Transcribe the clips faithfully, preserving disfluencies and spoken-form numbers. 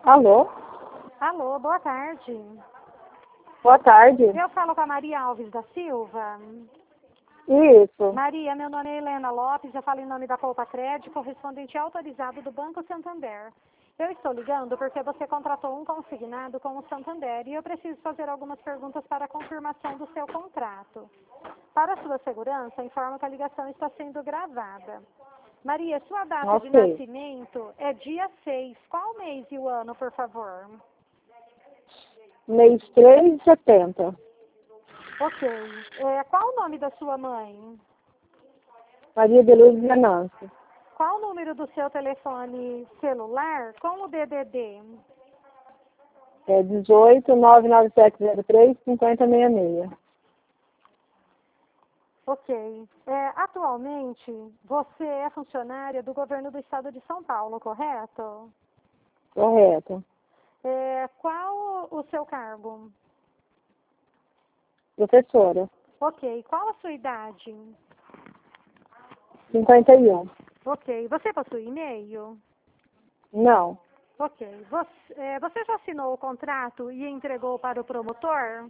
Alô? Alô, boa tarde. Boa tarde. Eu falo com a Maria Alves da Silva. Isso. Maria, meu nome é Helena Lopes, eu falo em nome da Poupa Crédito, correspondente autorizado do Banco Santander. Eu estou ligando porque você contratou um consignado com o Santander e eu preciso fazer algumas perguntas para a confirmação do seu contrato. Para sua segurança, informo que a ligação está sendo gravada. Maria, sua data Ok. de nascimento é dia seis. Qual mês e o ano, por favor? Mês três de setenta. Ok. É, qual o nome da sua mãe? Maria de Luz Venâncio. Qual o número do seu telefone celular com o D D D? É dezoito, nove nove sete zero três, cinquenta sessenta e seis. Ok. É, atualmente, você é funcionária do governo do estado de São Paulo, correto? Correto. É, qual o seu cargo? Professora. Ok. Qual a sua idade? cinquenta e um. Ok. Você possui e-mail? Não. Ok. Você, é, você já assinou o contrato e entregou para o promotor?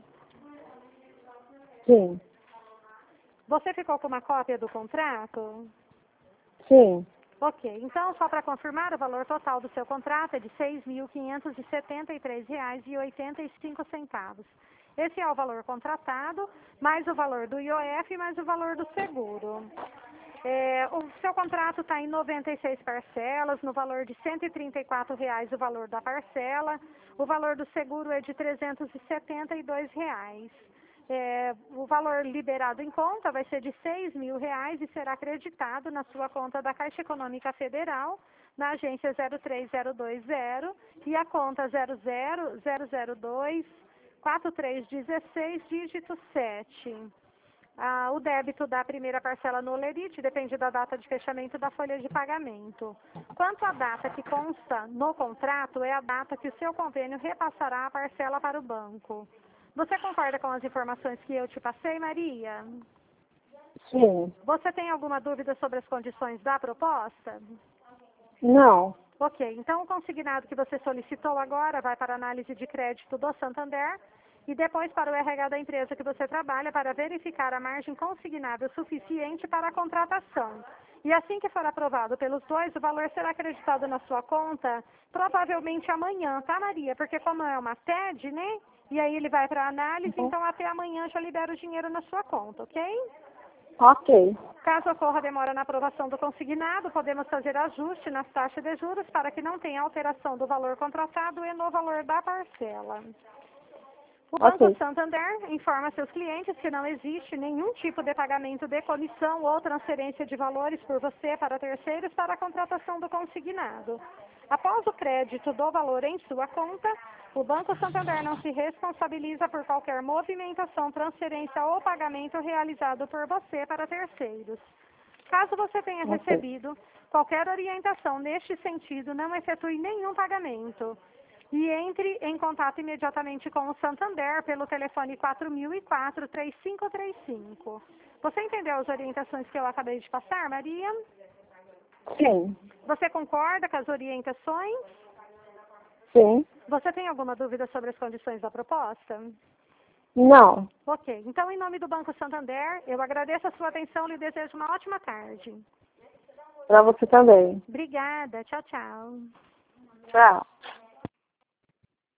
Sim. Você ficou com uma cópia do contrato? Sim. Ok, então só para confirmar, o valor total do seu contrato é de seis mil quinhentos e setenta e três reais e oitenta e cinco centavos. Esse é o valor contratado, mais o valor do I O F, mais o valor do seguro. É, o seu contrato está em noventa e seis parcelas, no valor de cento e trinta e quatro reais o valor da parcela, o valor do seguro é de trezentos e setenta e dois reais. É, o valor liberado em conta vai ser de seis mil reais e será acreditado na sua conta da Caixa Econômica Federal, na agência zero três zero dois zero e a conta zero zero zero zero dois quatro três um seis, dígito sete. Ah, o débito da primeira parcela no Olerite depende da data de fechamento da folha de pagamento. Quanto à data que consta no contrato, é a data que o seu convênio repassará a parcela para o banco. Você concorda com as informações que eu te passei, Maria? Sim. Você tem alguma dúvida sobre as condições da proposta? Não. Ok, então o consignado que você solicitou agora vai para a análise de crédito do Santander e depois para o R H da empresa que você trabalha para verificar a margem consignável suficiente para a contratação. E assim que for aprovado pelos dois, o valor será acreditado na sua conta provavelmente amanhã, tá, Maria? Porque como é uma T E D, né? E aí ele vai para a análise, Uhum. então até amanhã já libera o dinheiro na sua conta, ok? Ok. Caso ocorra demora na aprovação do consignado, podemos fazer ajuste nas taxas de juros para que não tenha alteração do valor contratado e no valor da parcela. O Banco Ok. Santander informa seus clientes que não existe nenhum tipo de pagamento de comissão ou transferência de valores por você para terceiros para a contratação do consignado. Após o crédito do valor em sua conta, o Banco Santander não se responsabiliza por qualquer movimentação, transferência ou pagamento realizado por você para terceiros. Caso você tenha Ok. recebido qualquer orientação neste sentido, não efetue nenhum pagamento. E entre em contato imediatamente com o Santander pelo telefone quatro mil e quatro, três cinco três cinco. Você entendeu as orientações que eu acabei de passar, Maria? Sim. Você concorda com as orientações? Sim. Você tem alguma dúvida sobre as condições da proposta? Não. Ok. Então, em nome do Banco Santander, eu agradeço a sua atenção e lhe desejo uma ótima tarde. Para você também. Obrigada. Tchau, tchau. Tchau.